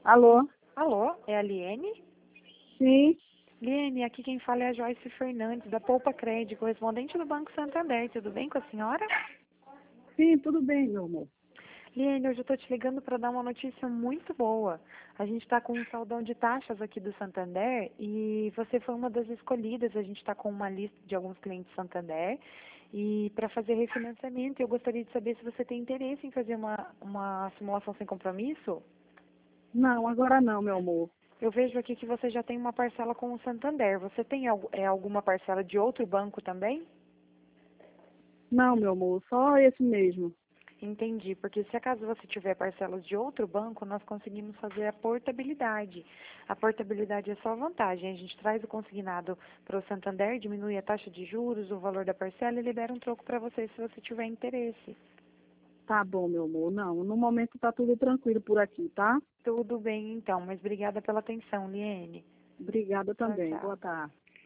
Alô? Alô, é a Liene? Sim, Liene, aqui quem fala é a Joyce Fernandes, da Poupa Crédito, correspondente do Banco Santander. Tudo bem com a senhora? sim, tudo bem, meu amor. Liene, hoje eu estou te ligando para dar uma notícia muito boa. A gente está com um saldão de taxas aqui do Santander e você foi uma das escolhidas. A gente está com uma lista de alguns clientes Santander e para fazer refinanciamento. Eu gostaria de saber se você tem interesse em fazer uma simulação sem compromisso. Não, agora não, meu amor. Eu vejo aqui que você já tem uma parcela com o Santander. Você tem alguma parcela de outro banco também? Não, meu amor, só esse mesmo. Entendi, porque se acaso você tiver parcelas de outro banco, nós conseguimos fazer a portabilidade. A portabilidade é só vantagem. A gente traz o consignado para o Santander, diminui a taxa de juros, o valor da parcela e libera um troco para você se você tiver interesse. Tá bom, meu amor. Não, no momento tá tudo tranquilo por aqui, tá? Tudo bem então, mas obrigada pela atenção, Liene. Obrigada Tchau, também. Boa tchau. tarde.